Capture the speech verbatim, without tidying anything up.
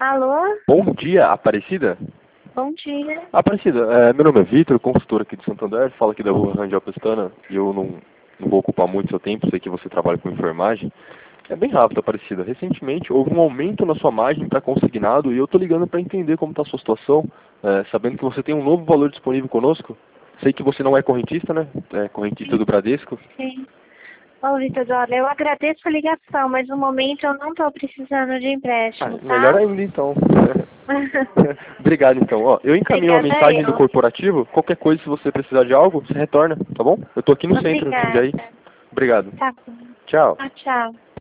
Alô? Bom dia, Aparecida. Bom dia. Aparecida, é, meu nome é Vitor, consultor aqui de Santander, falo aqui da rua Rangel Pestana, e eu não, não vou ocupar muito seu tempo, sei que você trabalha com enfermagem. É bem rápido, Aparecida. Recentemente houve um aumento na sua margem para consignado e eu estou ligando para entender como está a sua situação, é, sabendo que você tem um novo valor disponível conosco. Sei que você não é correntista, né? É correntista do Bradesco. Sim. Ô, Vitor, olha, eu agradeço a ligação, mas no momento eu não estou precisando de Ah, empréstimo, melhor tá? ainda então. Obrigado então. Ó, eu encaminho uma Obrigada mensagem do eu. corporativo. Qualquer coisa, se você precisar de algo, você retorna, tá bom? Eu tô aqui no centro de Obrigada. Jundiaí. Obrigado. Tá bom. Tchau. Tchau, tchau.